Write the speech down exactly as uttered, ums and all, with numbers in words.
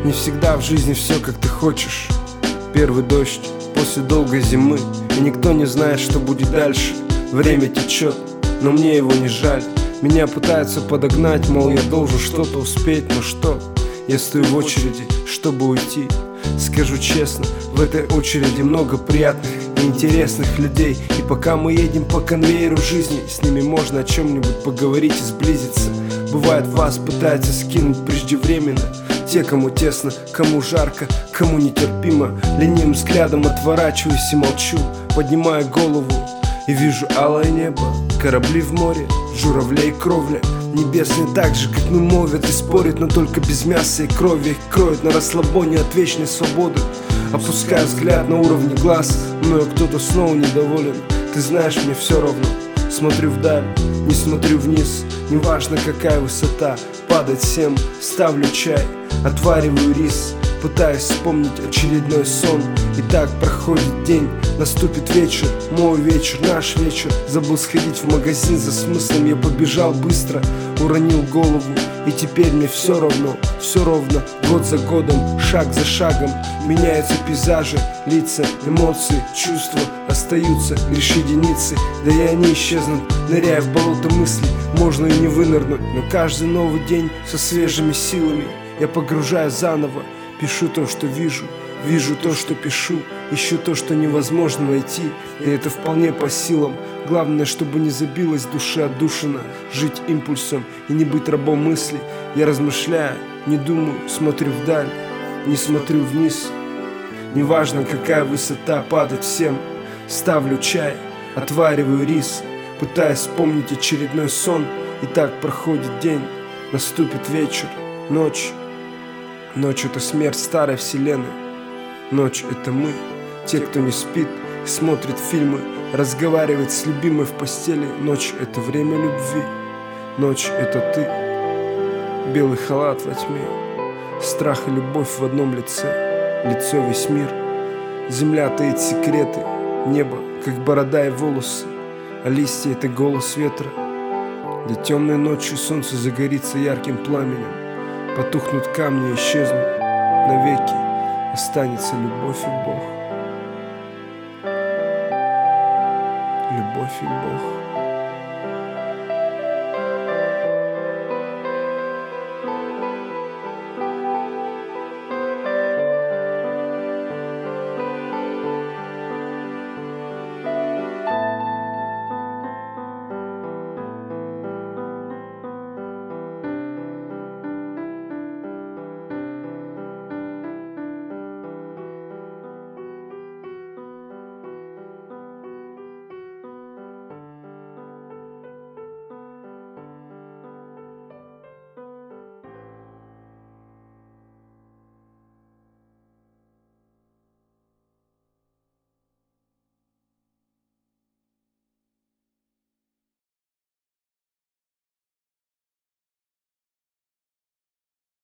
Не всегда в жизни все как ты хочешь. Первый дождь после долгой зимы, и никто не знает, что будет дальше. Время течет, но мне его не жаль. Меня пытаются подогнать, мол, я должен что-то успеть. Но что? Я стою в очереди, чтобы уйти. Скажу честно, в этой очереди много приятных и интересных людей. И пока мы едем по конвейеру жизни, с ними можно о чем-нибудь поговорить и сблизиться. Бывает, вас пытаются скинуть преждевременно. Те, кому тесно, кому жарко, кому нетерпимо. Ленивым взглядом отворачиваюсь и молчу, поднимая голову и вижу алое небо, корабли в море, журавлей кровля. Небесные так же, как мы, мовят и спорят, но только без мяса и крови. Их кроют на расслабоне от вечной свободы. Опуская взгляд на уровне глаз, мною кто-то снова недоволен. Ты знаешь, мне все равно. Смотрю вдаль, не смотрю вниз. Неважно, какая высота, падать всем. Ставлю чай, отвариваю рис, пытаюсь вспомнить очередной сон. И так проходит день, наступит вечер, мой вечер, наш вечер. Забыл сходить в магазин за смыслом, я побежал быстро, уронил голову. И теперь мне все равно, все ровно, год за годом, шаг за шагом. Меняются пейзажи, лица, эмоции, чувства остаются лишь единицы. Да и они исчезнут, ныряя в болото мыслей. Можно и не вынырнуть, но каждый новый день со свежими силами я погружаюсь заново. Пишу то, что вижу, вижу то, что пишу, ищу то, что невозможно найти. И это вполне по силам. Главное, чтобы не забилась душа отдушина. Жить импульсом и не быть рабом мыслей. Я размышляю, не думаю, смотрю вдаль, не смотрю вниз. Неважно, какая высота, падать всем. Ставлю чай, отвариваю рис, пытаясь вспомнить очередной сон. И так проходит день, наступит вечер, ночь. Ночь — это смерть старой вселенной. Ночь — это мы, те, кто не спит, смотрит фильмы, разговаривает с любимой в постели. Ночь — это время любви. Ночь — это ты. Белый халат во тьме, страх и любовь в одном лице. Лицо — весь мир. Земля таит секреты, небо, как борода и волосы, а листья — это голос ветра. Да темной ночью солнце загорится ярким пламенем. Потухнут камни и исчезнут навеки. Останется любовь и Бог. Любовь и Бог.